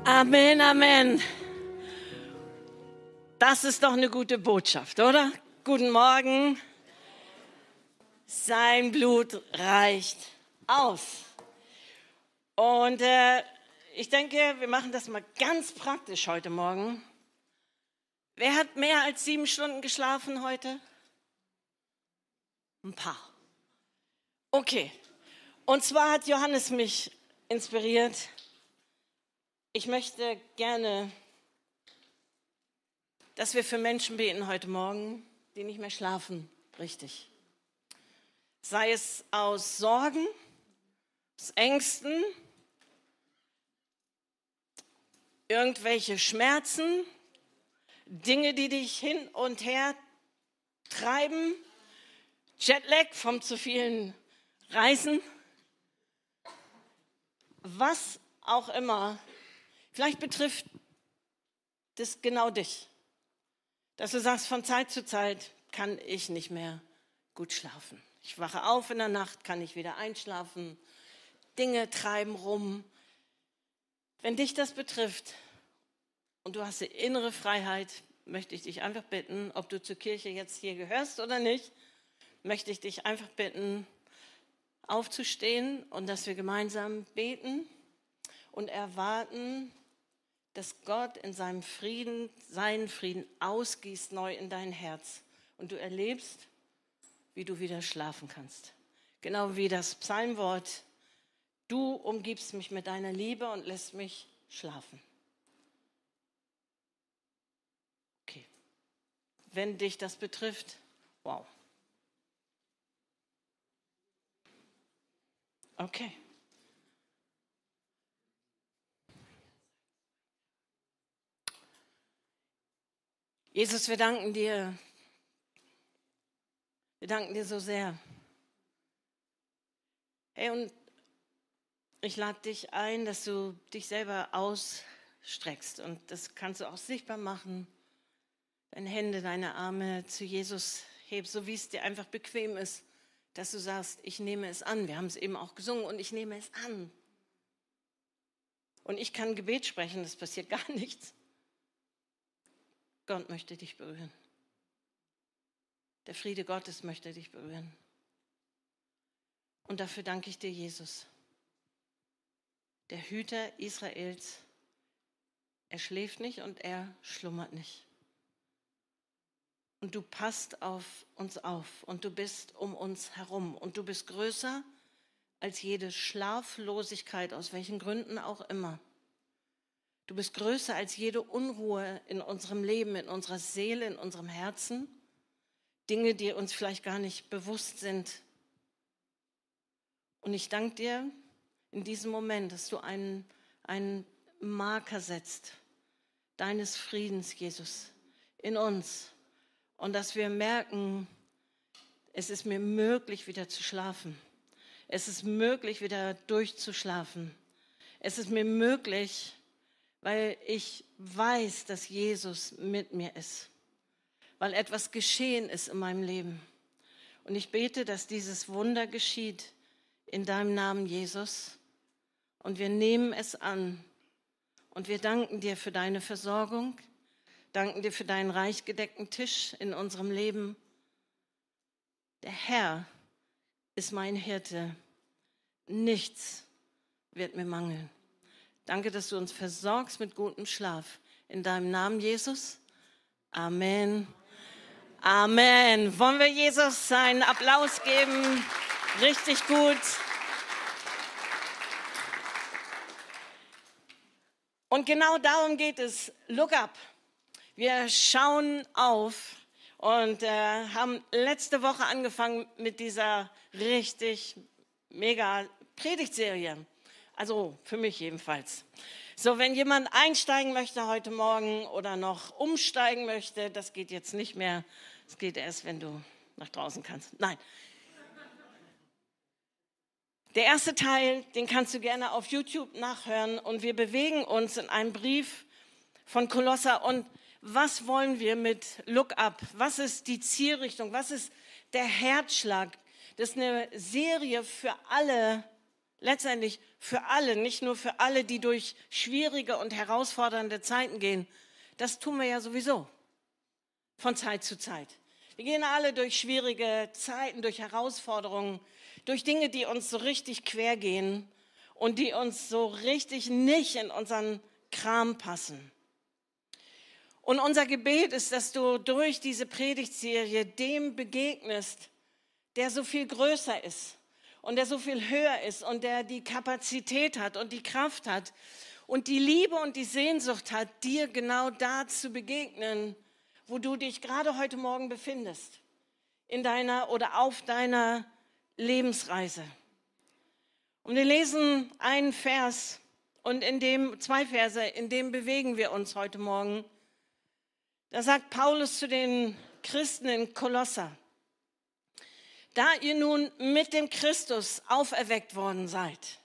Amen, Amen. Das ist doch eine gute Botschaft, oder? Guten Morgen. Sein Blut reicht aus. Und ich denke, wir machen das mal ganz praktisch heute Morgen. Wer hat mehr als 7 Stunden geschlafen heute? Ein paar. Okay. Und zwar hat Johannes mich inspiriert. Ich möchte gerne, dass wir für Menschen beten heute Morgen, die nicht mehr schlafen, richtig. Sei es aus Sorgen, aus Ängsten, irgendwelche Schmerzen, Dinge, die dich hin und her treiben, Jetlag vom zu vielen Reisen, was auch immer. Vielleicht betrifft das genau dich, dass du sagst, von Zeit zu Zeit kann ich nicht mehr gut schlafen. Ich wache auf in der Nacht, kann nicht wieder einschlafen, Dinge treiben rum. Wenn dich das betrifft und du hast die innere Freiheit, möchte ich dich einfach bitten, ob du zur Kirche jetzt hier gehörst oder nicht, möchte ich dich einfach bitten, aufzustehen und dass wir gemeinsam beten und erwarten, dass Gott in seinem Frieden, seinen Frieden ausgießt neu in dein Herz und du erlebst, wie du wieder schlafen kannst. Genau wie das Psalmwort, du umgibst mich mit deiner Liebe und lässt mich schlafen. Okay, wenn dich das betrifft, wow. Okay. Jesus, wir danken dir. Wir danken dir so sehr. Hey, und ich lade dich ein, dass du dich selber ausstreckst. Und das kannst du auch sichtbar machen. Deine Hände, deine Arme zu Jesus hebst, so wie es dir einfach bequem ist, dass du sagst, ich nehme es an. Wir haben es eben auch gesungen und ich nehme es an. Und ich kann Gebet sprechen, es passiert gar nichts. Gott möchte dich berühren. Der Friede Gottes möchte dich berühren. Und dafür danke ich dir, Jesus. Der Hüter Israels, er schläft nicht und er schlummert nicht. Und du passt auf uns auf und du bist um uns herum. Und du bist größer als jede Schlaflosigkeit, aus welchen Gründen auch immer. Du bist größer als jede Unruhe in unserem Leben, in unserer Seele, in unserem Herzen. Dinge, die uns vielleicht gar nicht bewusst sind. Und ich danke dir in diesem Moment, dass du einen Marker setzt, deines Friedens, Jesus, in uns. Und dass wir merken, es ist mir möglich, wieder zu schlafen. Es ist möglich, wieder durchzuschlafen. Es ist mir möglich, weil ich weiß, dass Jesus mit mir ist. Weil etwas geschehen ist in meinem Leben. Und ich bete, dass dieses Wunder geschieht in deinem Namen, Jesus. Und wir nehmen es an. Und wir danken dir für deine Versorgung, danken dir für deinen reich gedeckten Tisch in unserem Leben. Der Herr ist mein Hirte. Nichts wird mir mangeln. Danke, dass du uns versorgst mit gutem Schlaf. In deinem Namen, Jesus. Amen. Amen. Wollen wir Jesus einen Applaus geben? Richtig gut. Und genau darum geht es. Look up. Wir schauen auf und haben letzte Woche angefangen mit dieser richtig mega Predigtserie. Also für mich jedenfalls. So, wenn jemand einsteigen möchte heute Morgen oder noch umsteigen möchte, das geht jetzt nicht mehr. Es geht erst, wenn du nach draußen kannst. Nein. Der erste Teil, den kannst du gerne auf YouTube nachhören. Und wir bewegen uns in einem Brief von Kolosser. Und was wollen wir mit Look Up? Was ist die Zielrichtung? Was ist der Herzschlag? Das ist eine Serie für alle letztendlich für alle, nicht nur für alle, die durch schwierige und herausfordernde Zeiten gehen. Das tun wir ja sowieso von Zeit zu Zeit. Wir gehen alle durch schwierige Zeiten, durch Herausforderungen, durch Dinge, die uns so richtig quer gehen und die uns so richtig nicht in unseren Kram passen. Und unser Gebet ist, dass du durch diese Predigtserie dem begegnest, der so viel größer ist und der so viel höher ist und der die Kapazität hat und die Kraft hat und die Liebe und die Sehnsucht hat, dir genau da zu begegnen, wo du dich gerade heute Morgen befindest, in deiner oder auf deiner Lebensreise. Und wir lesen einen Vers und zwei Verse, in dem bewegen wir uns heute Morgen. Da sagt Paulus zu den Christen in Kolosser: Da ihr nun mit dem Christus auferweckt worden seid.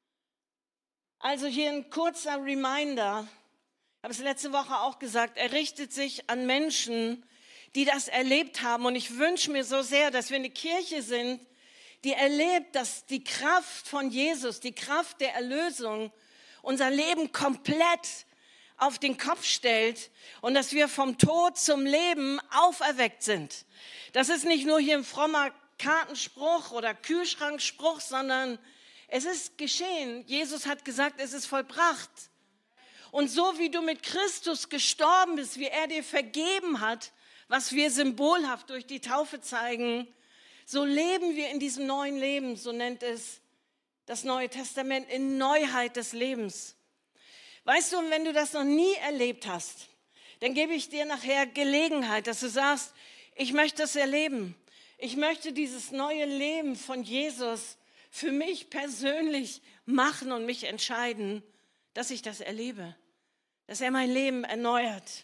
Also hier ein kurzer Reminder, ich habe es letzte Woche auch gesagt, er richtet sich an Menschen, die das erlebt haben. Und ich wünsche mir so sehr, dass wir eine Kirche sind, die erlebt, dass die Kraft von Jesus, die Kraft der Erlösung unser Leben komplett auf den Kopf stellt und dass wir vom Tod zum Leben auferweckt sind. Das ist nicht nur hier ein frommer Kartenspruch oder Kühlschrankspruch, sondern es ist geschehen. Jesus hat gesagt, es ist vollbracht. Und so wie du mit Christus gestorben bist, wie er dir vergeben hat, was wir symbolhaft durch die Taufe zeigen, so leben wir in diesem neuen Leben, so nennt es das Neue Testament, in Neuheit des Lebens. Weißt du, und wenn du das noch nie erlebt hast, dann gebe ich dir nachher Gelegenheit, dass du sagst, ich möchte es erleben. Ich möchte dieses neue Leben von Jesus für mich persönlich machen und mich entscheiden, dass ich das erlebe, dass er mein Leben erneuert.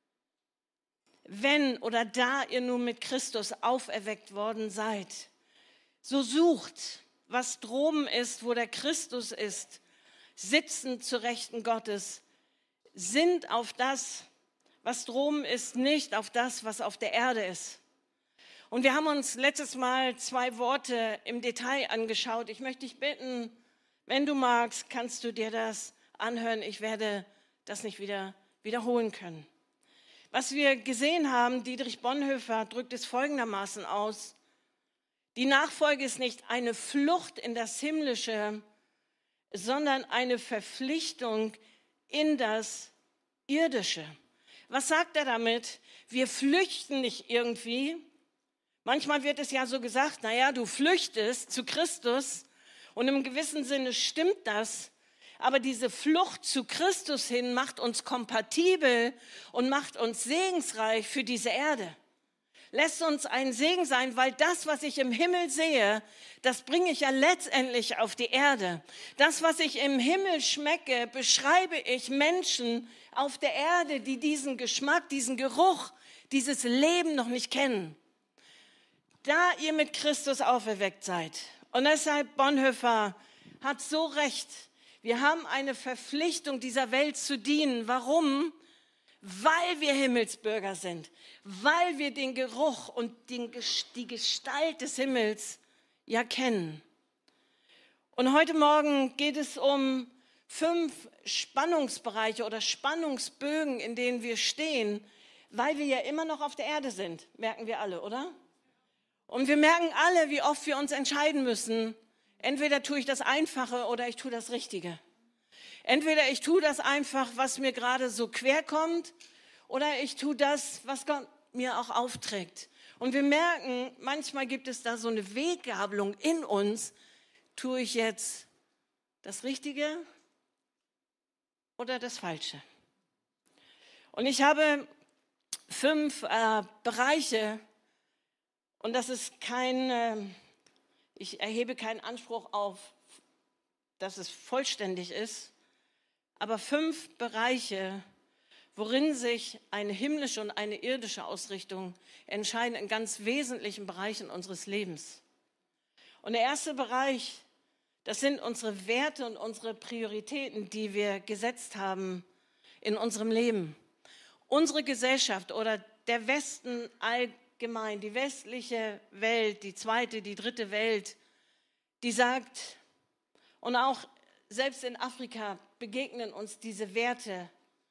Wenn oder da ihr nun mit Christus auferweckt worden seid, so sucht, was droben ist, wo der Christus ist, sitzend zu Rechten Gottes, sind auf das, was droben ist, nicht auf das, was auf der Erde ist. Und wir haben uns letztes Mal 2 Worte im Detail angeschaut. Ich möchte dich bitten, wenn du magst, kannst du dir das anhören. Ich werde das nicht wiederholen können. Was wir gesehen haben, Dietrich Bonhoeffer drückt es folgendermaßen aus: Die Nachfolge ist nicht eine Flucht in das Himmlische, sondern eine Verpflichtung in das Irdische. Was sagt er damit? Wir flüchten nicht irgendwie. Manchmal wird es ja so gesagt, naja, du flüchtest zu Christus und im gewissen Sinne stimmt das, aber diese Flucht zu Christus hin macht uns kompatibel und macht uns segensreich für diese Erde. Lässt uns ein Segen sein, weil das, was ich im Himmel sehe, das bringe ich ja letztendlich auf die Erde. Das, was ich im Himmel schmecke, beschreibe ich Menschen auf der Erde, die diesen Geschmack, diesen Geruch, dieses Leben noch nicht kennen. Da ihr mit Christus auferweckt seid. Und deshalb, Bonhoeffer hat so recht. Wir haben eine Verpflichtung, dieser Welt zu dienen. Warum? Weil wir Himmelsbürger sind. Weil wir den Geruch und die Gestalt des Himmels ja kennen. Und heute Morgen geht es um 5 Spannungsbereiche oder Spannungsbögen, in denen wir stehen, weil wir ja immer noch auf der Erde sind. Merken wir alle, oder? Und wir merken alle, wie oft wir uns entscheiden müssen. Entweder tue ich das Einfache oder ich tue das Richtige. Entweder ich tue das einfach, was mir gerade so quer kommt, oder ich tue das, was Gott mir auch aufträgt. Und wir merken, manchmal gibt es da so eine Weggabelung in uns. Tue ich jetzt das Richtige oder das Falsche? Und ich habe 5 Bereiche, und das ist ich erhebe keinen Anspruch auf, dass es vollständig ist, aber 5 Bereiche, worin sich eine himmlische und eine irdische Ausrichtung entscheiden in ganz wesentlichen Bereichen unseres Lebens. Und der erste Bereich, das sind unsere Werte und unsere Prioritäten, die wir gesetzt haben in unserem Leben. Unsere Gesellschaft oder der Westen allgemein, die westliche Welt, die zweite, die dritte Welt, die sagt, Und auch selbst in Afrika begegnen uns diese Werte,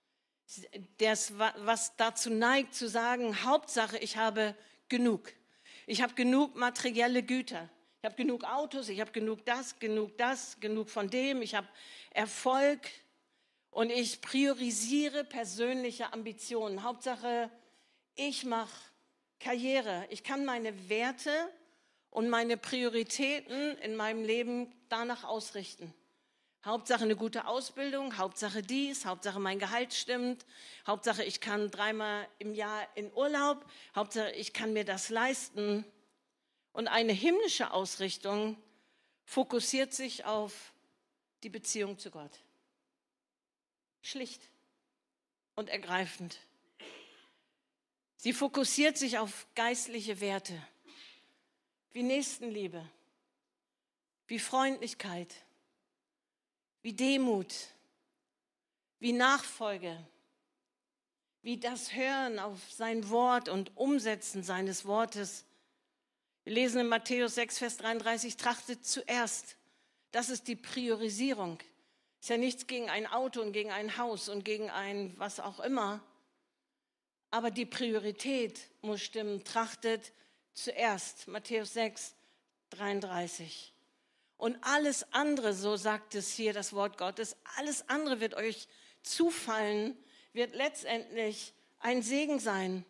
was dazu neigt zu sagen, Hauptsache, ich habe genug. Ich habe genug materielle Güter. Ich habe genug Autos, ich habe genug, genug von dem. Ich habe Erfolg und ich priorisiere persönliche Ambitionen. Hauptsache, ich mache Karriere. Ich kann meine Werte und meine Prioritäten in meinem Leben danach ausrichten. Hauptsache eine gute Ausbildung, Hauptsache dies, Hauptsache mein Gehalt stimmt, Hauptsache ich kann 3-mal im Jahr in Urlaub, Hauptsache ich kann mir das leisten. Und eine himmlische Ausrichtung fokussiert sich auf die Beziehung zu Gott. Schlicht und ergreifend. Sie fokussiert sich auf geistliche Werte, wie Nächstenliebe, wie Freundlichkeit, wie Demut, wie Nachfolge, wie das Hören auf sein Wort und Umsetzen seines Wortes. Wir lesen in Matthäus 6, Vers 33, trachtet zuerst. Das ist die Priorisierung. Ist ja nichts gegen ein Auto und gegen ein Haus und gegen ein was auch immer. Aber die Priorität muss stimmen. Trachtet zuerst. Matthäus 6, 33. Und alles andere, so sagt es hier das Wort Gottes, alles andere wird euch zufallen, wird letztendlich ein Segen sein.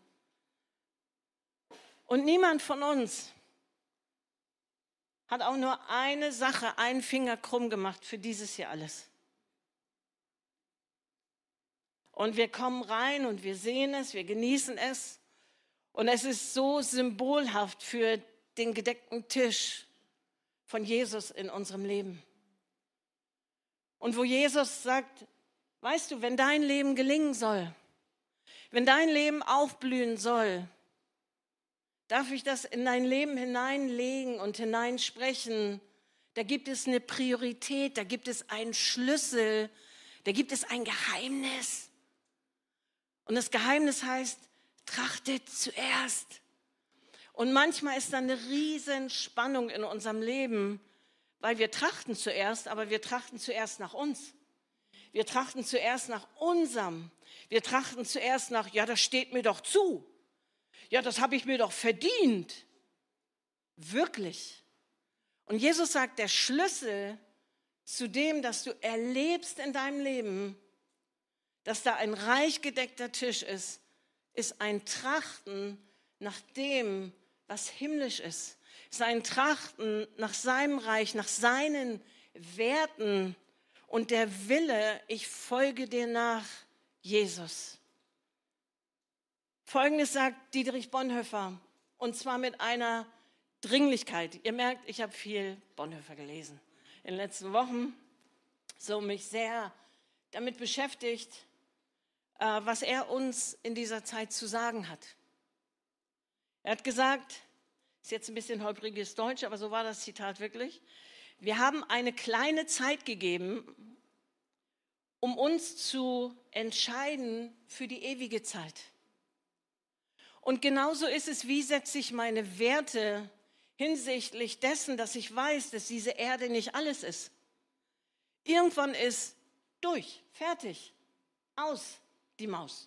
Und niemand von uns hat auch nur eine Sache, einen Finger krumm gemacht für dieses hier alles. Und wir kommen rein und wir sehen es, wir genießen es. Und es ist so symbolhaft für den gedeckten Tisch von Jesus in unserem Leben. Und wo Jesus sagt, weißt du, wenn dein Leben gelingen soll, wenn dein Leben aufblühen soll, darf ich das in dein Leben hineinlegen und hineinsprechen. Da gibt es eine Priorität, da gibt es einen Schlüssel, da gibt es ein Geheimnis. Und das Geheimnis heißt, trachtet zuerst. Und manchmal ist da eine riesen Spannung in unserem Leben, weil wir trachten zuerst, aber wir trachten zuerst nach uns. Wir trachten zuerst nach unserem. Wir trachten zuerst nach, ja, das steht mir doch zu. Ja, das habe ich mir doch verdient. Wirklich. Und Jesus sagt, der Schlüssel zu dem, dass du erlebst in deinem Leben, dass da ein reich gedeckter Tisch ist ein Trachten nach dem, was himmlisch ist. Es ist ein Trachten nach seinem Reich, nach seinen Werten und der Wille, ich folge dir nach, Jesus. Folgendes sagt Dietrich Bonhoeffer, und zwar mit einer Dringlichkeit. Ihr merkt, ich habe viel Bonhoeffer gelesen in den letzten Wochen, so mich sehr damit beschäftigt, was er uns in dieser Zeit zu sagen hat. Er hat gesagt, ist jetzt ein bisschen holpriges Deutsch, aber so war das Zitat wirklich, wir haben eine kleine Zeit gegeben, um uns zu entscheiden für die ewige Zeit. Und genauso ist es, wie setze ich meine Werte hinsichtlich dessen, dass ich weiß, dass diese Erde nicht alles ist. Irgendwann ist durch, fertig, aus die Maus.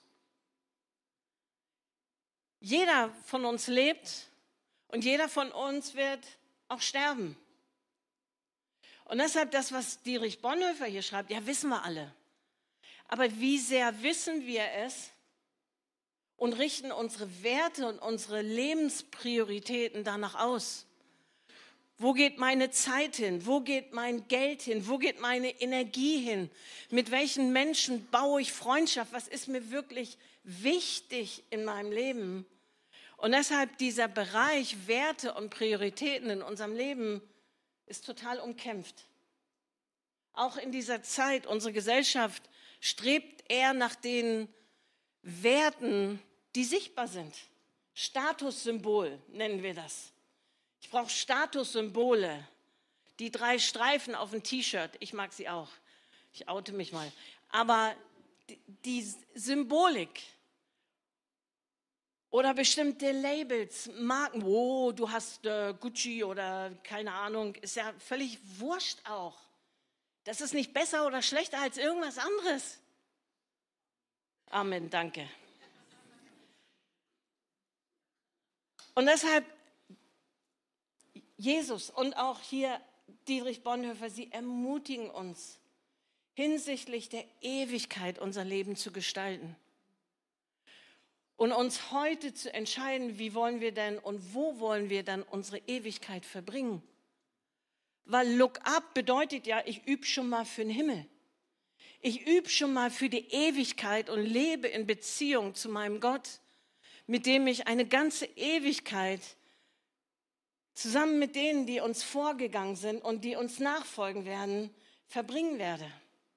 Jeder von uns lebt und jeder von uns wird auch sterben. Und deshalb das, was Dietrich Bonhoeffer hier schreibt, ja, wissen wir alle. Aber wie sehr wissen wir es und richten unsere Werte und unsere Lebensprioritäten danach aus? Wo geht meine Zeit hin? Wo geht mein Geld hin? Wo geht meine Energie hin? Mit welchen Menschen baue ich Freundschaft? Was ist mir wirklich wichtig in meinem Leben? Und deshalb dieser Bereich Werte und Prioritäten in unserem Leben ist total umkämpft. Auch in dieser Zeit, unsere Gesellschaft strebt eher nach den Werten, die sichtbar sind. Statussymbol nennen wir das. Ich brauche Statussymbole. Die 3 Streifen auf dem T-Shirt, ich mag sie auch. Ich oute mich mal. Aber die Symbolik oder bestimmte Labels, Marken, oh, du hast Gucci oder keine Ahnung, ist ja völlig wurscht auch. Das ist nicht besser oder schlechter als irgendwas anderes. Amen, danke. Und deshalb, Jesus und auch hier Dietrich Bonhoeffer, sie ermutigen uns, hinsichtlich der Ewigkeit unser Leben zu gestalten. Und uns heute zu entscheiden, wie wollen wir denn und wo wollen wir dann unsere Ewigkeit verbringen. Weil Look up bedeutet ja, ich übe schon mal für den Himmel. Ich übe schon mal für die Ewigkeit und lebe in Beziehung zu meinem Gott, mit dem ich eine ganze Ewigkeit zusammen mit denen, die uns vorgegangen sind und die uns nachfolgen werden, verbringen werde.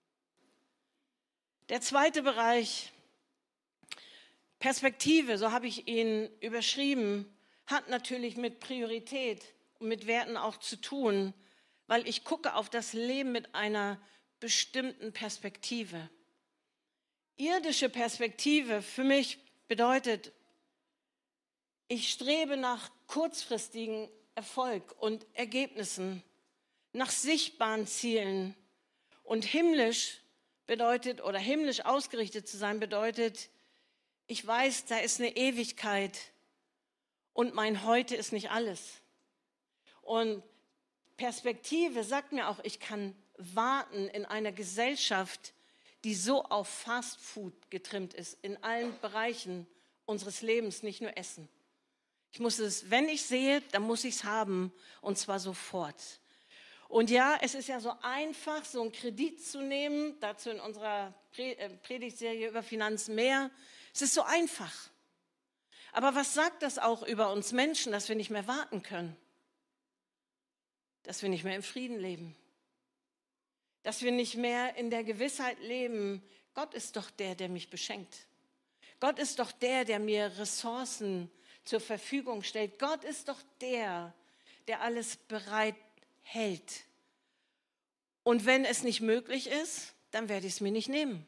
Der zweite Bereich, Perspektive, so habe ich ihn überschrieben, hat natürlich mit Priorität und mit Werten auch zu tun, weil ich gucke auf das Leben mit einer bestimmten Perspektive. Irdische Perspektive für mich bedeutet, ich strebe nach kurzfristigen Erfolg und Ergebnissen, nach sichtbaren Zielen. Und himmlisch bedeutet, oder himmlisch ausgerichtet zu sein, bedeutet, ich weiß, da ist eine Ewigkeit und mein Heute ist nicht alles. Und Perspektive sagt mir auch, ich kann warten in einer Gesellschaft, die so auf Fast Food getrimmt ist, in allen Bereichen unseres Lebens, nicht nur Essen. Ich muss es, wenn ich sehe, dann muss ich es haben und zwar sofort. Und ja, es ist ja so einfach, so einen Kredit zu nehmen, dazu in unserer Predigtserie über Finanzen mehr. Es ist so einfach. Aber was sagt das auch über uns Menschen, dass wir nicht mehr warten können? Dass wir nicht mehr im Frieden leben? Dass wir nicht mehr in der Gewissheit leben, Gott ist doch der, der mich beschenkt. Gott ist doch der, der mir Ressourcen zur Verfügung stellt. Gott ist doch der, der alles bereit hält. Und wenn es nicht möglich ist, dann werde ich es mir nicht nehmen.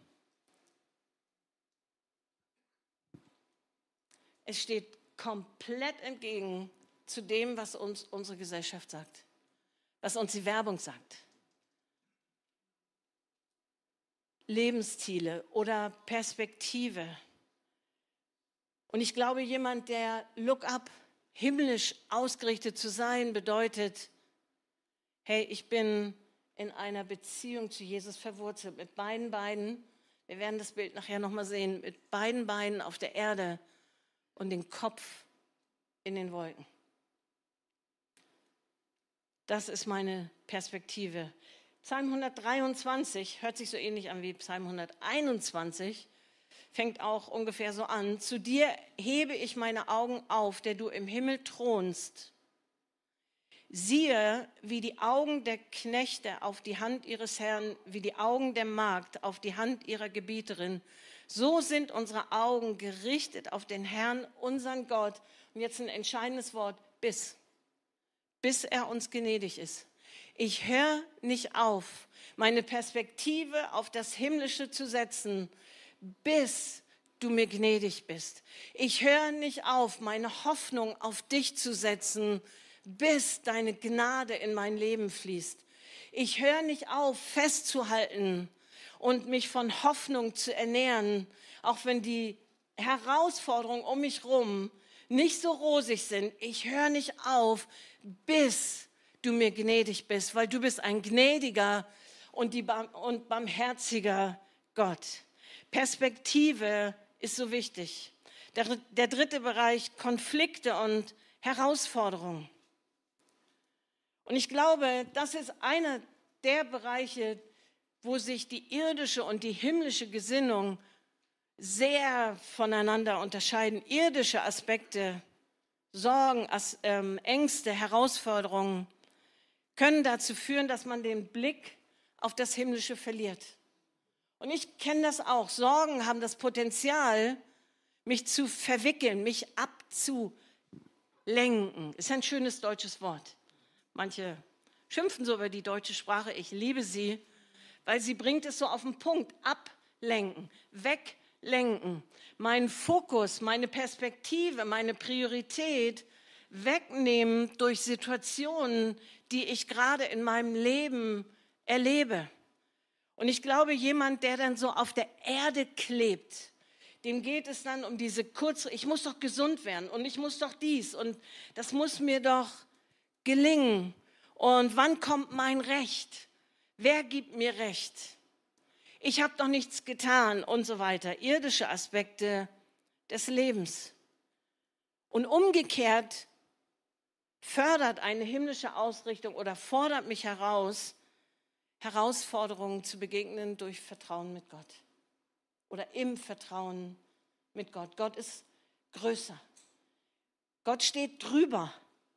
Es steht komplett entgegen zu dem, was uns unsere Gesellschaft sagt, was uns die Werbung sagt. Lebensziele oder Perspektive. Und ich glaube, jemand, der Look up, himmlisch ausgerichtet zu sein, bedeutet, hey, ich bin in einer Beziehung zu Jesus verwurzelt, mit beiden Beinen, wir werden das Bild nachher nochmal sehen, mit beiden Beinen auf der Erde und den Kopf in den Wolken. Das ist meine Perspektive. Psalm 123 hört sich so ähnlich an wie Psalm 121, fängt auch ungefähr so an. Zu dir hebe ich meine Augen auf, der du im Himmel thronst. Siehe, wie die Augen der Knechte auf die Hand ihres Herrn, wie die Augen der Magd auf die Hand ihrer Gebieterin. So sind unsere Augen gerichtet auf den Herrn, unseren Gott. Und jetzt ein entscheidendes Wort, bis er uns gnädig ist. Ich höre nicht auf, meine Perspektive auf das Himmlische zu setzen, bis du mir gnädig bist. Ich höre nicht auf, meine Hoffnung auf dich zu setzen, bis deine Gnade in mein Leben fließt. Ich höre nicht auf, festzuhalten und mich von Hoffnung zu ernähren, auch wenn die Herausforderungen um mich herum nicht so rosig sind. Ich höre nicht auf, bis du mir gnädig bist, weil du bist ein gnädiger und barmherziger Gott. Perspektive ist so wichtig. Der dritte Bereich, Konflikte und Herausforderungen. Und ich glaube, das ist einer der Bereiche, wo sich die irdische und die himmlische Gesinnung sehr voneinander unterscheiden. Irdische Aspekte, Sorgen, Ängste, Herausforderungen können dazu führen, dass man den Blick auf das Himmlische verliert. Und ich kenne das auch. Sorgen haben das Potenzial, mich zu verwickeln, mich abzulenken. Ist ein schönes deutsches Wort. Manche schimpfen so über die deutsche Sprache. Ich liebe sie, weil sie bringt es so auf den Punkt. Ablenken, weglenken. Meinen Fokus, meine Perspektive, meine Priorität wegnehmen durch Situationen, die ich gerade in meinem Leben erlebe. Und ich glaube, jemand, der dann so auf der Erde klebt, dem geht es dann um diese ich muss doch gesund werden und ich muss doch dies und das muss mir doch gelingen. Und wann kommt mein Recht? Wer gibt mir Recht? Ich habe doch nichts getan und so weiter. Irdische Aspekte des Lebens. Und umgekehrt fördert eine himmlische Ausrichtung oder fordert mich heraus, Herausforderungen zu begegnen durch Vertrauen mit Gott oder im Vertrauen mit Gott. Gott ist größer. Gott steht drüber.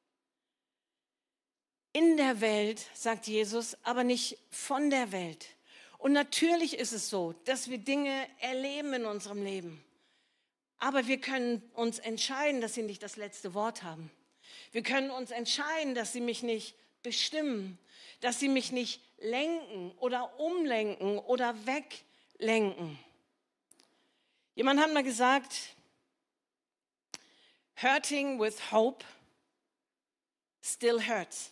In der Welt, sagt Jesus, aber nicht von der Welt. Und natürlich ist es so, dass wir Dinge erleben in unserem Leben. Aber wir können uns entscheiden, dass sie nicht das letzte Wort haben. Wir können uns entscheiden, dass sie mich nicht bestimmen, dass sie mich nicht lenken oder umlenken oder weglenken. Jemand hat mal gesagt, hurting with hope still hurts.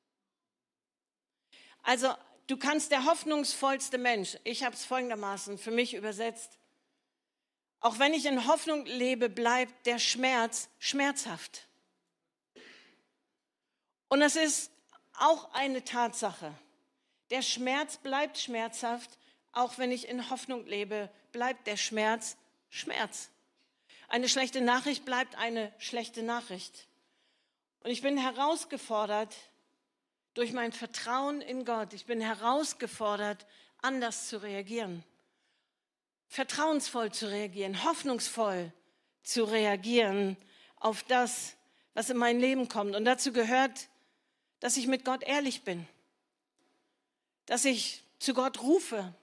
Also du kannst der hoffnungsvollste Mensch, ich habe es folgendermaßen für mich übersetzt, auch wenn ich in Hoffnung lebe, bleibt der Schmerz schmerzhaft. Und das ist auch eine Tatsache. Der Schmerz bleibt schmerzhaft, auch wenn ich in Hoffnung lebe, bleibt der Schmerz Schmerz. Eine schlechte Nachricht bleibt eine schlechte Nachricht. Und ich bin herausgefordert durch mein Vertrauen in Gott. Ich bin herausgefordert, anders zu reagieren. Vertrauensvoll zu reagieren, hoffnungsvoll zu reagieren auf das, was in mein Leben kommt. Und dazu gehört, dass ich mit Gott ehrlich bin, dass ich zu Gott rufe,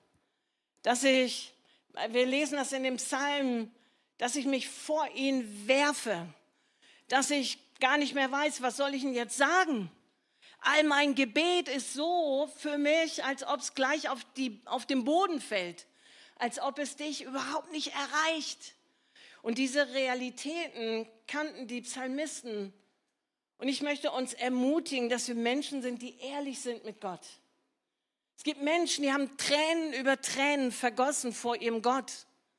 wir lesen das in dem Psalm, dass ich mich vor ihn werfe, dass ich gar nicht mehr weiß, was soll ich denn jetzt sagen? All mein Gebet ist so für mich, als ob es gleich auf den Boden fällt, als ob es dich überhaupt nicht erreicht. Und diese Realitäten kannten die Psalmisten. Und ich möchte uns ermutigen, dass wir Menschen sind, die ehrlich sind mit Gott. Es gibt Menschen, die haben Tränen über Tränen vergossen vor ihrem Gott.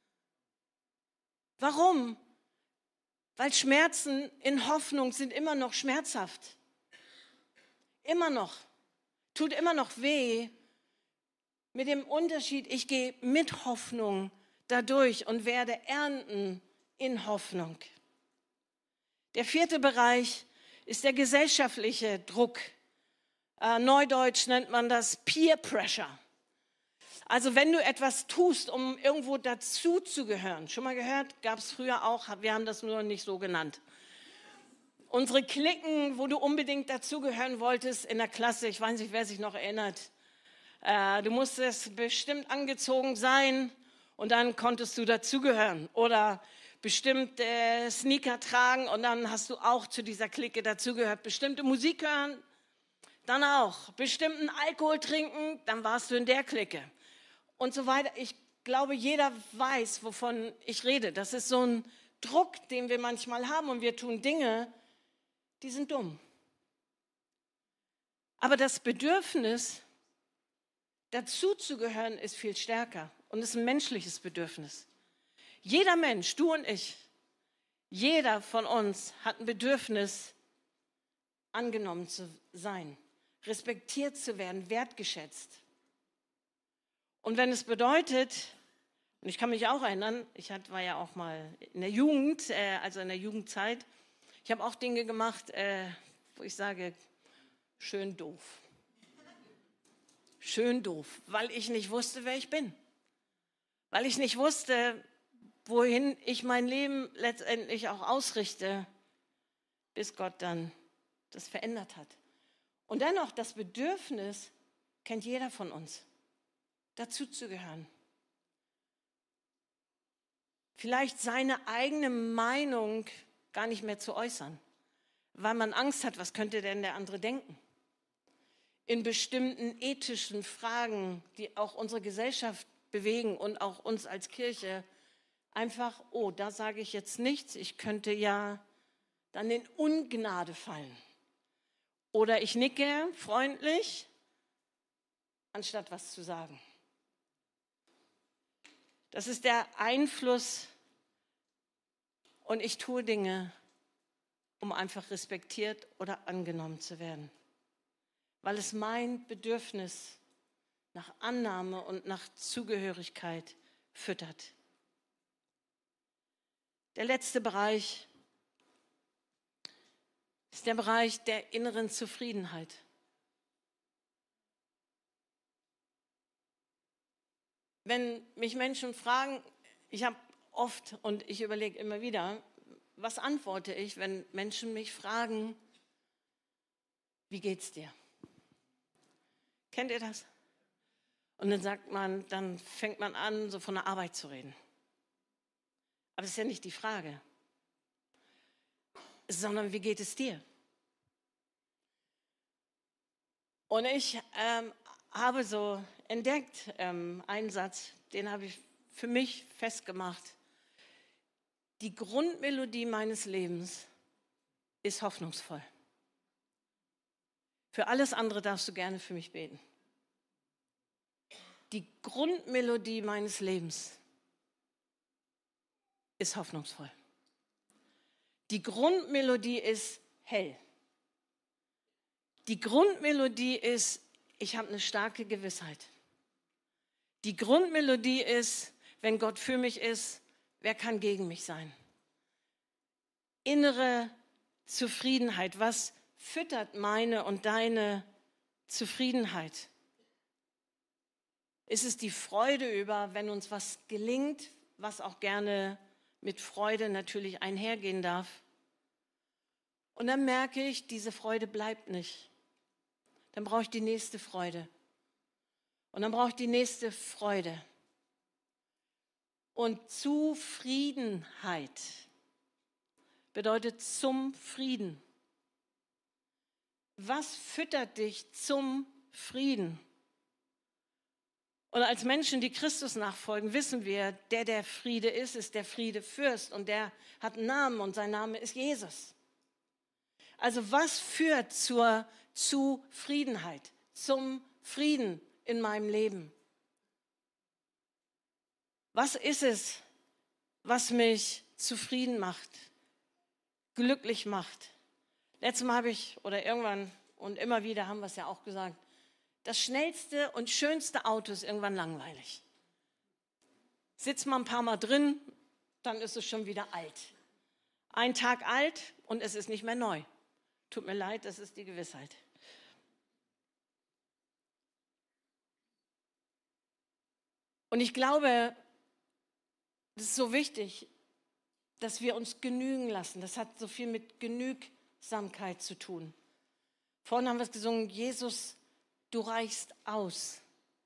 Warum? Weil Schmerzen in Hoffnung sind immer noch schmerzhaft. Immer noch. Tut immer noch weh. Mit dem Unterschied, ich gehe mit Hoffnung dadurch und werde ernten in Hoffnung. Der vierte Bereich ist der gesellschaftliche Druck. Neudeutsch nennt man das Peer Pressure. Also wenn du etwas tust, um irgendwo dazu zu gehören. Schon mal gehört? Gab es früher auch. Wir haben das nur nicht so genannt. Unsere Cliquen, wo du unbedingt dazugehören wolltest in der Klasse, ich weiß nicht, wer sich noch erinnert. Du musstest bestimmt angezogen sein und dann konntest du dazugehören. Oder bestimmte Sneaker tragen und dann hast du auch zu dieser Clique dazugehört. Bestimmte Musik hören, dann auch. Bestimmten Alkohol trinken, dann warst du in der Clique. Und so weiter. Ich glaube, jeder weiß, wovon ich rede. Das ist so ein Druck, den wir manchmal haben und wir tun Dinge, die sind dumm. Aber das Bedürfnis, dazuzugehören, ist viel stärker und ist ein menschliches Bedürfnis. Jeder Mensch, du und ich, jeder von uns hat ein Bedürfnis, angenommen zu sein, respektiert zu werden, wertgeschätzt. Und wenn es bedeutet, und ich kann mich auch erinnern, war ja auch mal in der Jugend, also in der Jugendzeit, ich habe auch Dinge gemacht, wo ich sage, schön doof. Schön doof, weil ich nicht wusste, wer ich bin. Weil ich nicht wusste, wohin ich mein Leben letztendlich auch ausrichte, bis Gott dann das verändert hat. Und dennoch, das Bedürfnis kennt jeder von uns, dazuzugehören. Vielleicht seine eigene Meinung gar nicht mehr zu äußern, weil man Angst hat, was könnte denn der andere denken? In bestimmten ethischen Fragen, die auch unsere Gesellschaft bewegen und auch uns als Kirche, einfach, oh, da sage ich jetzt nichts, ich könnte ja dann in Ungnade fallen. Oder ich nicke freundlich, anstatt was zu sagen. Das ist der Einfluss und ich tue Dinge, um einfach respektiert oder angenommen zu werden, weil es mein Bedürfnis nach Annahme und nach Zugehörigkeit füttert. Der letzte Bereich ist der Bereich der inneren Zufriedenheit. Wenn mich Menschen fragen, ich habe oft und ich überlege immer wieder, was antworte ich, wenn Menschen mich fragen, wie geht's dir? Kennt ihr das? Und dann fängt man an, so von der Arbeit zu reden. Aber das ist ja nicht die Frage, sondern wie geht es dir? Und ich habe so entdeckt, einen Satz, den habe ich für mich festgemacht. Die Grundmelodie meines Lebens ist hoffnungsvoll. Für alles andere darfst du gerne für mich beten. Die Grundmelodie meines Lebens ist hoffnungsvoll. Die Grundmelodie ist hell. Die Grundmelodie ist, ich habe eine starke Gewissheit. Die Grundmelodie ist, wenn Gott für mich ist, wer kann gegen mich sein? Innere Zufriedenheit. Was füttert meine und deine Zufriedenheit? Ist es die Freude über, wenn uns was gelingt, was auch gerne mit Freude natürlich einhergehen darf? Und dann merke ich, diese Freude bleibt nicht. Dann brauche ich die nächste Freude. Und dann brauche ich die nächste Freude. Und Zufriedenheit bedeutet zum Frieden. Was füttert dich zum Frieden? Und als Menschen, die Christus nachfolgen, wissen wir, der Friede ist der Friedefürst. Und der hat einen Namen und sein Name ist Jesus. Also was führt zur Zufriedenheit, zum Frieden in meinem Leben? Was ist es, was mich zufrieden macht, glücklich macht? Letztes Mal irgendwann und immer wieder haben wir es ja auch gesagt, das schnellste und schönste Auto ist irgendwann langweilig. Sitzt man ein paar Mal drin, dann ist es schon wieder alt. Ein Tag alt und es ist nicht mehr neu. Tut mir leid, das ist die Gewissheit. Und ich glaube, es ist so wichtig, dass wir uns genügen lassen. Das hat so viel mit Genügsamkeit zu tun. Vorhin haben wir es gesungen, Jesus, du reichst aus.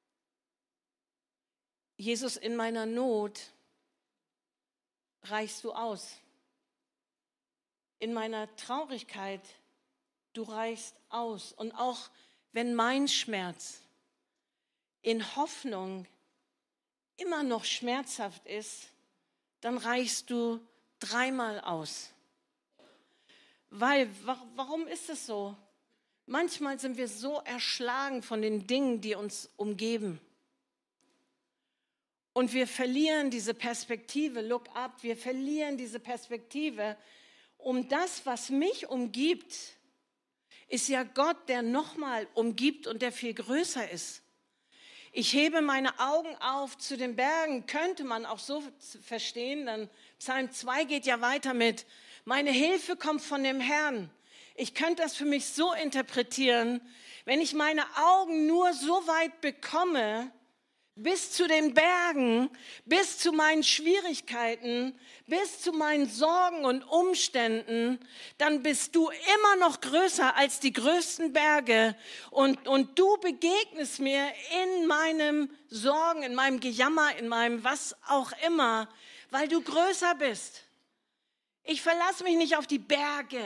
Jesus, in meiner Not reichst du aus. In meiner Traurigkeit, du reichst aus. Und auch wenn mein Schmerz in Hoffnung immer noch schmerzhaft ist, dann reichst du dreimal aus. Warum ist es so? Manchmal sind wir so erschlagen von den Dingen, die uns umgeben. Und wir verlieren diese Perspektive, look up, wir verlieren diese Perspektive. Um das, was mich umgibt, ist ja Gott, der nochmal umgibt und der viel größer ist. Ich hebe meine Augen auf zu den Bergen, könnte man auch so verstehen, dann Psalm 2 geht ja weiter mit, meine Hilfe kommt von dem Herrn. Ich könnte das für mich so interpretieren, wenn ich meine Augen nur so weit bekomme, bis zu den Bergen, bis zu meinen Schwierigkeiten, bis zu meinen Sorgen und Umständen, dann bist du immer noch größer als die größten Berge und du begegnest mir in meinem Sorgen, in meinem Gejammer, in meinem was auch immer, weil du größer bist. Ich verlasse mich nicht auf die Berge.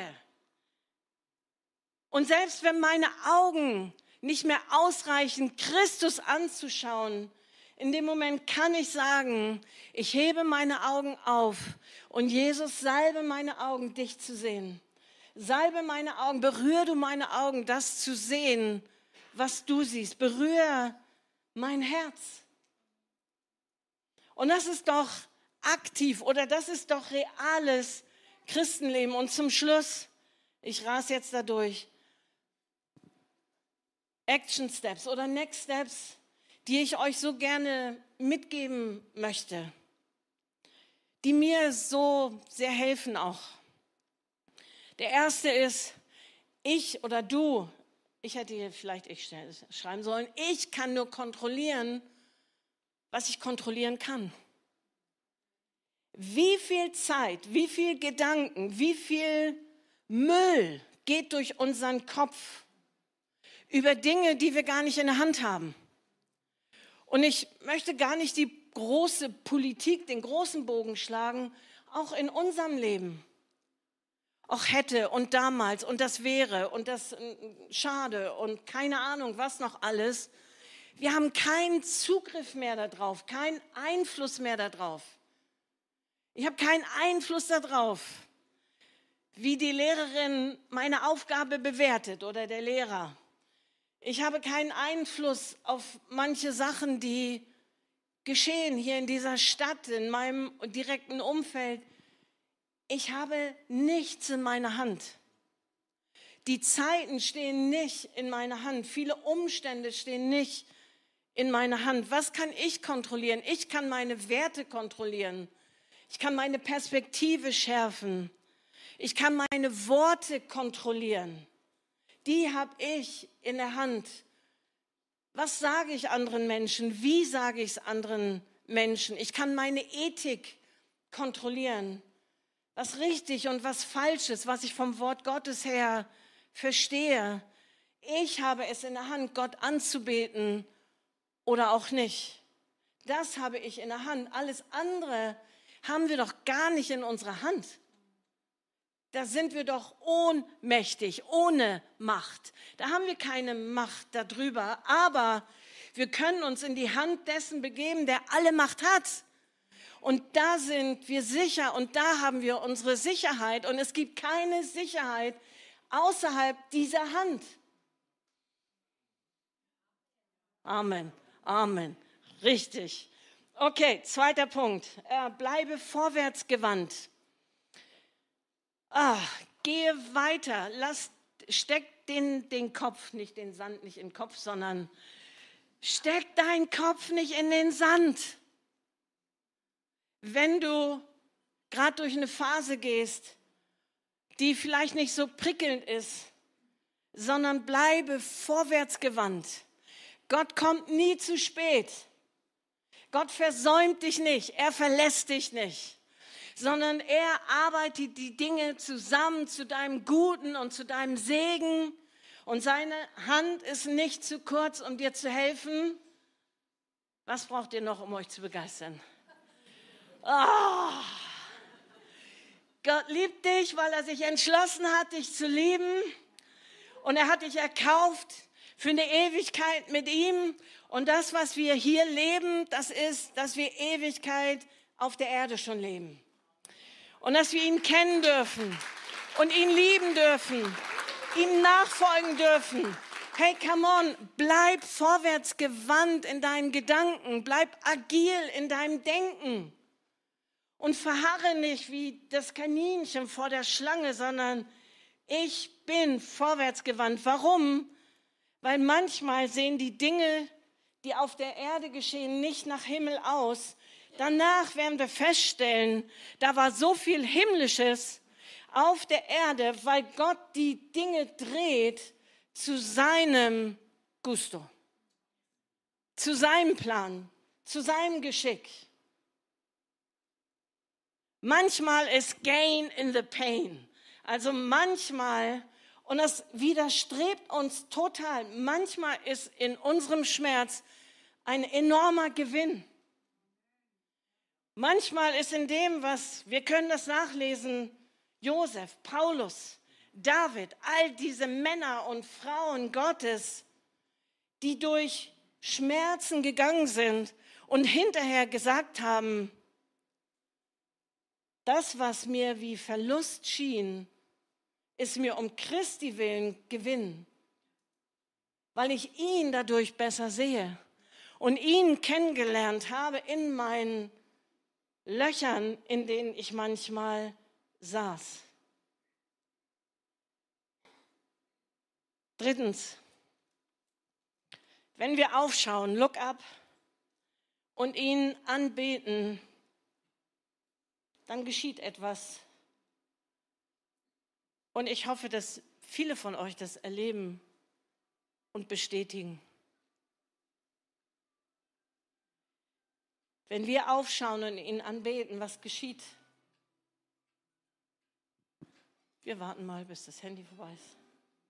Und selbst wenn meine Augen nicht mehr ausreichen, Christus anzuschauen, in dem Moment kann ich sagen, ich hebe meine Augen auf und Jesus, salbe meine Augen, dich zu sehen. Salbe meine Augen, berühre du meine Augen, das zu sehen, was du siehst. Berühre mein Herz. Und das ist doch aktiv oder das ist doch reales Christenleben. Und zum Schluss, ich rase jetzt da durch, Action Steps oder Next Steps, die ich euch so gerne mitgeben möchte, die mir so sehr helfen auch. Der erste ist, ich oder du, ich hätte hier vielleicht schreiben sollen, ich kann nur kontrollieren, was ich kontrollieren kann. Wie viel Zeit, wie viel Gedanken, wie viel Müll geht durch unseren Kopf über Dinge, die wir gar nicht in der Hand haben. Und ich möchte gar nicht die große Politik, den großen Bogen schlagen, auch in unserem Leben. Auch hätte und damals und das wäre und das schade und keine Ahnung, was noch alles. Wir haben keinen Zugriff mehr darauf, keinen Einfluss mehr darauf. Ich habe keinen Einfluss darauf, wie die Lehrerin meine Aufgabe bewertet oder der Lehrer. Ich habe keinen Einfluss auf manche Sachen, die geschehen hier in dieser Stadt, in meinem direkten Umfeld. Ich habe nichts in meiner Hand. Die Zeiten stehen nicht in meiner Hand. Viele Umstände stehen nicht in meiner Hand. Was kann ich kontrollieren? Ich kann meine Werte kontrollieren. Ich kann meine Perspektive schärfen. Ich kann meine Worte kontrollieren. Die habe ich in der Hand. Was sage ich anderen Menschen? Wie sage ich es anderen Menschen? Ich kann meine Ethik kontrollieren. Was richtig und was falsch ist, was ich vom Wort Gottes her verstehe. Ich habe es in der Hand, Gott anzubeten oder auch nicht. Das habe ich in der Hand. Alles andere haben wir doch gar nicht in unserer Hand. Da sind wir doch ohnmächtig, ohne Macht. Da haben wir keine Macht darüber, aber wir können uns in die Hand dessen begeben, der alle Macht hat. Und da sind wir sicher und da haben wir unsere Sicherheit. Und es gibt keine Sicherheit außerhalb dieser Hand. Amen, Amen, richtig. Okay, zweiter Punkt. Bleibe vorwärtsgewandt. Gehe weiter. Steck den Kopf, nicht den Sand, nicht in den Kopf, sondern steck deinen Kopf nicht in den Sand. Wenn du gerade durch eine Phase gehst, die vielleicht nicht so prickelnd ist, sondern bleibe vorwärtsgewandt. Gott kommt nie zu spät. Gott versäumt dich nicht, er verlässt dich nicht, sondern er arbeitet die Dinge zusammen zu deinem Guten und zu deinem Segen. Und seine Hand ist nicht zu kurz, um dir zu helfen. Was braucht ihr noch, um euch zu begeistern? Oh. Gott liebt dich, weil er sich entschlossen hat, dich zu lieben. Und er hat dich erkauft für eine Ewigkeit mit ihm. Und das, was wir hier leben, das ist, dass wir Ewigkeit auf der Erde schon leben. Und dass wir ihn kennen dürfen und ihn lieben dürfen, ihm nachfolgen dürfen. Hey, come on, bleib vorwärts gewandt in deinen Gedanken, bleib agil in deinem Denken. Und verharre nicht wie das Kaninchen vor der Schlange, sondern ich bin vorwärtsgewandt. Warum? Weil manchmal sehen die Dinge, die auf der Erde geschehen, nicht nach Himmel aus. Danach werden wir feststellen, da war so viel Himmlisches auf der Erde, weil Gott die Dinge dreht zu seinem Gusto, zu seinem Plan, zu seinem Geschick. Manchmal ist Gain in the Pain. Also manchmal, und das widerstrebt uns total, manchmal ist in unserem Schmerz ein enormer Gewinn. Manchmal ist in dem, wir können das nachlesen, Josef, Paulus, David, all diese Männer und Frauen Gottes, die durch Schmerzen gegangen sind und hinterher gesagt haben, das, was mir wie Verlust schien, ist mir um Christi willen Gewinn, weil ich ihn dadurch besser sehe und ihn kennengelernt habe in meinen Löchern, in denen ich manchmal saß. Drittens, wenn wir aufschauen, look up und ihn anbeten, dann geschieht etwas. Und ich hoffe, dass viele von euch das erleben und bestätigen. Wenn wir aufschauen und ihn anbeten, was geschieht? Wir warten mal, bis das Handy vorbei ist.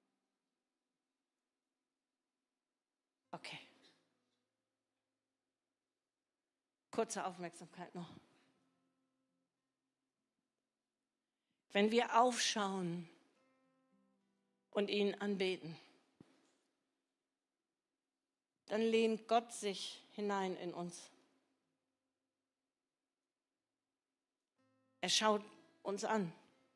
Okay. Kurze Aufmerksamkeit noch. Wenn wir aufschauen und ihn anbeten, dann lehnt Gott sich hinein in uns. Er schaut uns an.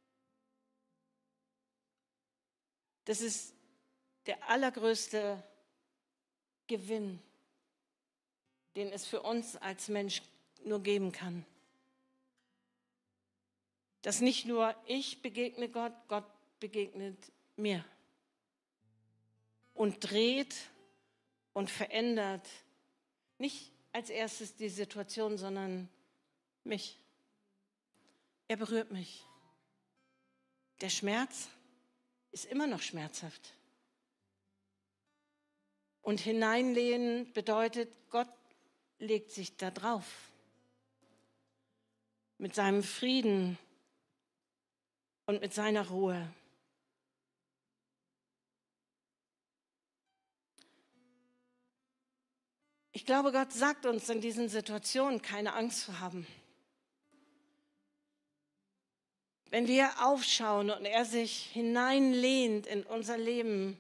Das ist der allergrößte Gewinn, den es für uns als Mensch nur geben kann. Dass nicht nur ich begegne Gott, Gott begegnet mir. Und dreht und verändert nicht als erstes die Situation, sondern mich. Er berührt mich. Der Schmerz ist immer noch schmerzhaft. Und hineinlehnen bedeutet, Gott legt sich da drauf. Mit seinem Frieden und mit seiner Ruhe. Ich glaube, Gott sagt uns in diesen Situationen, keine Angst zu haben. Wenn wir aufschauen und er sich hineinlehnt in unser Leben,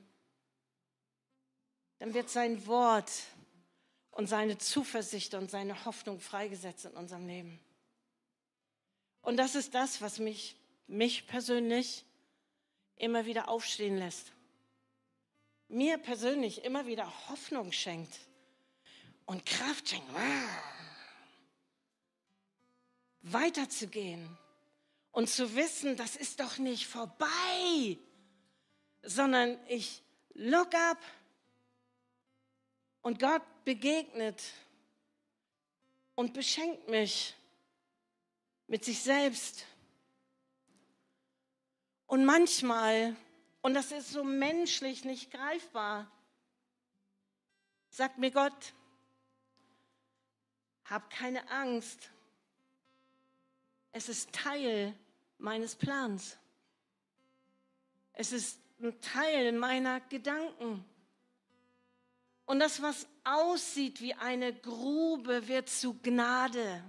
dann wird sein Wort und seine Zuversicht und seine Hoffnung freigesetzt in unserem Leben. Und das ist das, was mich persönlich immer wieder aufstehen lässt. Mir persönlich immer wieder Hoffnung schenkt und Kraft schenkt, weiterzugehen und zu wissen, das ist doch nicht vorbei, sondern ich look up und Gott begegnet und beschenkt mich mit sich selbst. Und manchmal, und das ist so menschlich nicht greifbar, sagt mir Gott, hab keine Angst. Es ist Teil meines Plans. Es ist ein Teil meiner Gedanken. Und das, was aussieht wie eine Grube, wird zu Gnade.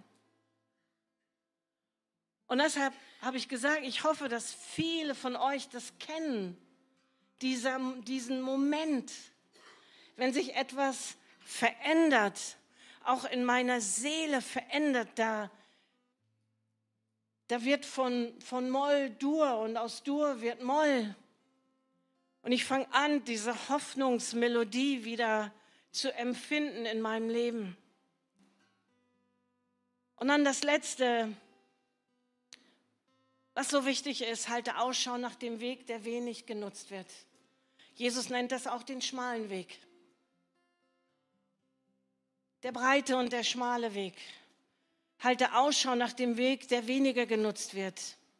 Und deshalb habe ich gesagt, ich hoffe, dass viele von euch das kennen, diesen Moment, wenn sich etwas verändert, auch in meiner Seele verändert, da wird von Moll Dur und aus Dur wird Moll. Und ich fange an, diese Hoffnungsmelodie wieder zu empfinden in meinem Leben. Und dann das Letzte, was so wichtig ist, halte Ausschau nach dem Weg, der wenig genutzt wird. Jesus nennt das auch den schmalen Weg. Der breite und der schmale Weg. Halte Ausschau nach dem Weg, der weniger genutzt wird.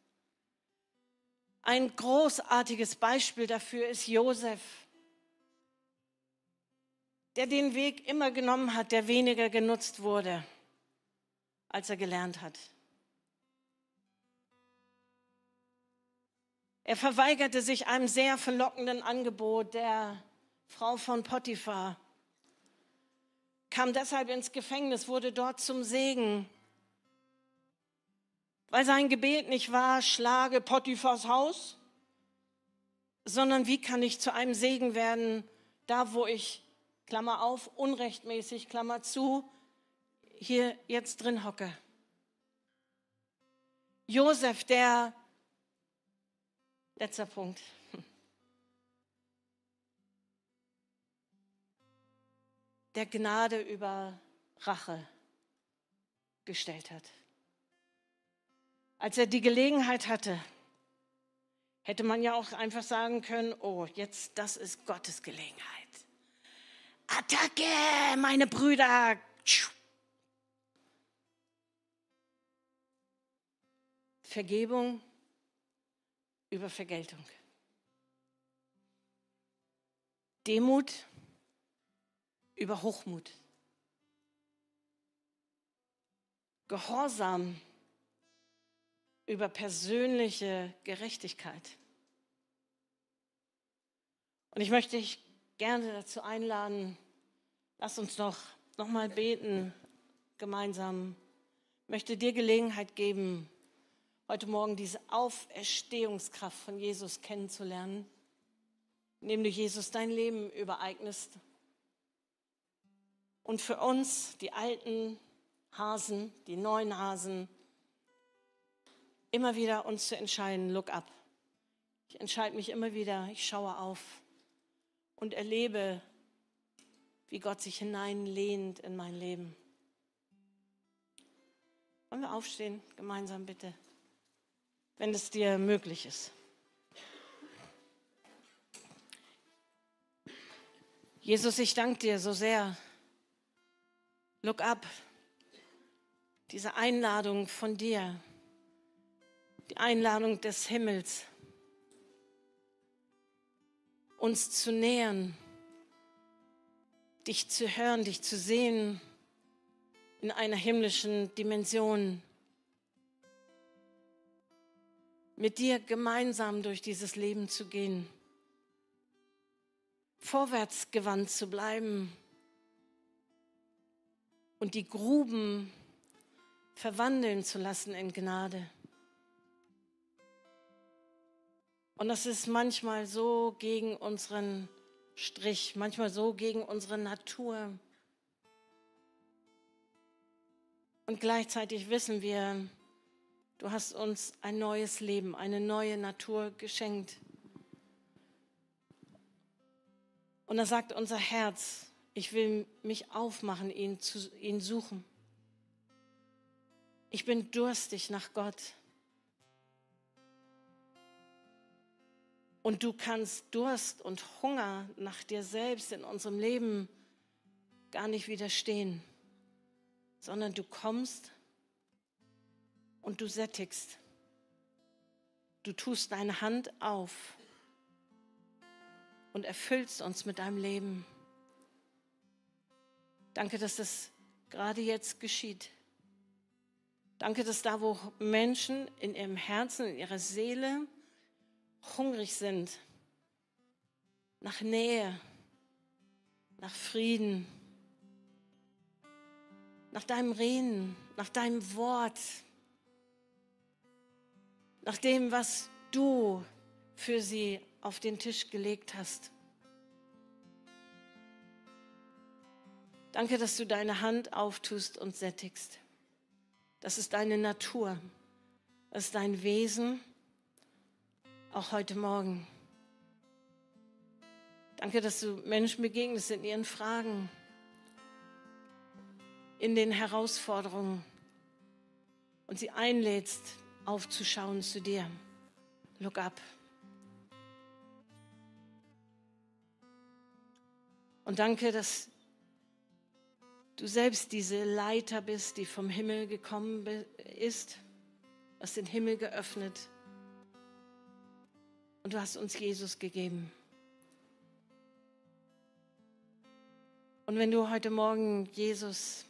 Ein großartiges Beispiel dafür ist Josef, der den Weg immer genommen hat, der weniger genutzt wurde, als er gelernt hat. Er verweigerte sich einem sehr verlockenden Angebot der Frau von Potiphar, kam deshalb ins Gefängnis, wurde dort zum Segen, weil sein Gebet nicht war, schlage Potiphars Haus, sondern wie kann ich zu einem Segen werden, da wo ich, Klammer auf, unrechtmäßig, Klammer zu, hier jetzt drin hocke. Josef, letzter Punkt, der Gnade über Rache gestellt hat. Als er die Gelegenheit hatte, hätte man ja auch einfach sagen können, oh, jetzt, das ist Gottes Gelegenheit. Attacke, meine Brüder. Vergebung über Vergeltung. Demut über Hochmut. Gehorsam über persönliche Gerechtigkeit. Und ich möchte dich gerne dazu einladen, lass uns noch mal beten gemeinsam. Ich möchte dir Gelegenheit geben, heute Morgen diese Auferstehungskraft von Jesus kennenzulernen, indem du Jesus dein Leben übereignest. Und für uns, die alten Hasen, die neuen Hasen, immer wieder uns zu entscheiden, look up. Ich entscheide mich immer wieder, ich schaue auf und erlebe, wie Gott sich hineinlehnt in mein Leben. Wollen wir aufstehen, gemeinsam bitte, wenn es dir möglich ist. Jesus, ich danke dir so sehr. Look up, diese Einladung von dir, die Einladung des Himmels, uns zu nähern, dich zu hören, dich zu sehen in einer himmlischen Dimension. Mit dir gemeinsam durch dieses Leben zu gehen, vorwärtsgewandt zu bleiben und die Gruben verwandeln zu lassen in Gnade. Und das ist manchmal so gegen unseren Strich, manchmal so gegen unsere Natur. Und gleichzeitig wissen wir, du hast uns ein neues Leben, eine neue Natur geschenkt. Und da sagt unser Herz, ich will mich aufmachen, ihn suchen. Ich bin durstig nach Gott. Und du kannst Durst und Hunger nach dir selbst in unserem Leben gar nicht widerstehen, sondern du kommst und du sättigst. Du tust deine Hand auf und erfüllst uns mit deinem Leben. Danke, dass das gerade jetzt geschieht. Danke, dass da, wo Menschen in ihrem Herzen, in ihrer Seele hungrig sind, nach Nähe, nach Frieden, nach deinem Reden, nach deinem Wort, nach dem, was du für sie auf den Tisch gelegt hast. Danke, dass du deine Hand auftust und sättigst. Das ist deine Natur, das ist dein Wesen, auch heute Morgen. Danke, dass du Menschen begegnest in ihren Fragen, in den Herausforderungen und sie einlädst, aufzuschauen zu dir. Look up. Und danke, dass du selbst diese Leiter bist, die vom Himmel gekommen ist, hast den Himmel geöffnet und du hast uns Jesus gegeben. Und wenn du heute Morgen Jesus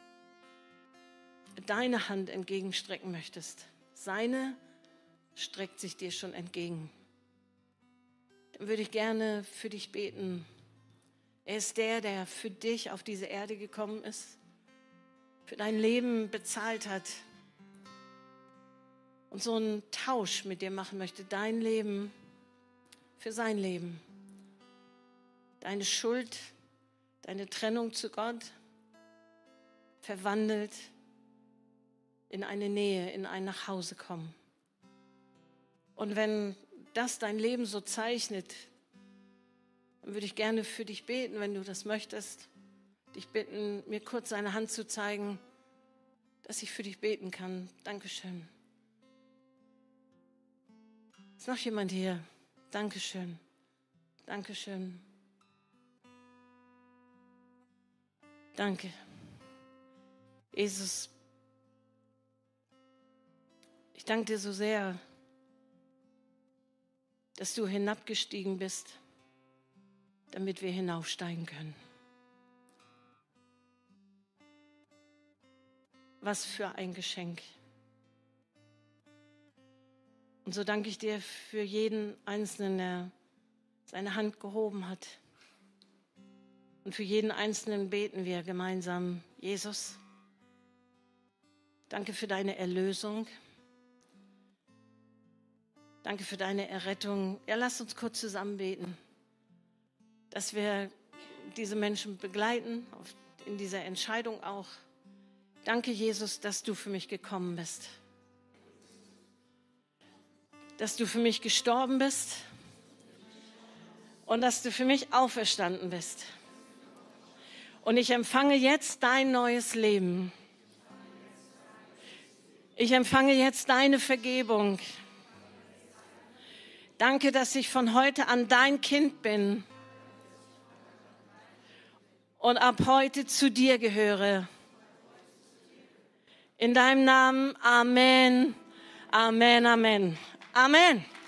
deine Hand entgegenstrecken möchtest, seine streckt sich dir schon entgegen, dann würde ich gerne für dich beten. Er ist der für dich auf diese Erde gekommen ist, für dein Leben bezahlt hat und so einen Tausch mit dir machen möchte. Dein Leben für sein Leben. Deine Schuld, deine Trennung zu Gott verwandelt in eine Nähe, in ein Nachhausekommen. Und wenn das dein Leben so zeichnet, dann würde ich gerne für dich beten, wenn du das möchtest. Dich bitten, mir kurz deine Hand zu zeigen, dass ich für dich beten kann. Dankeschön. noch jemand hier? Dankeschön. Dankeschön. Danke. Jesus, ich danke dir so sehr, dass du hinabgestiegen bist, damit wir hinaufsteigen können. Was für ein Geschenk. Und so danke ich dir für jeden Einzelnen, der seine Hand gehoben hat. Und für jeden Einzelnen beten wir gemeinsam, Jesus, danke für deine Erlösung. Danke für deine Errettung. Ja, lass uns kurz zusammen beten, dass wir diese Menschen begleiten, in dieser Entscheidung auch. Danke, Jesus, dass du für mich gekommen bist. Dass du für mich gestorben bist und dass du für mich auferstanden bist. Und ich empfange jetzt dein neues Leben. Ich empfange jetzt deine Vergebung. Danke, dass ich von heute an dein Kind bin und ab heute zu dir gehöre. In deinem Namen, Amen, Amen, Amen. Amen.